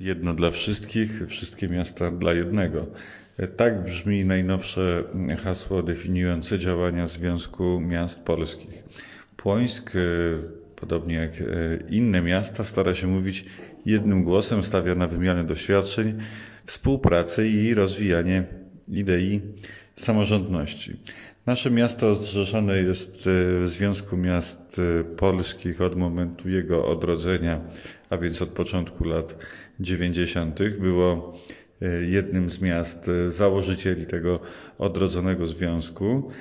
Jedno dla wszystkich, wszystkie miasta dla jednego. Tak brzmi najnowsze hasło definiujące działania Związku Miast Polskich. Płońsk, podobnie jak inne miasta, stara się mówić jednym głosem, stawia na wymianę doświadczeń, współpracę i rozwijanie idei samorządności. Nasze miasto zrzeszone jest w Związku Miast Polskich od momentu jego odrodzenia, a więc od początku lat 90. Było jednym z miast założycieli tego odrodzonego związku.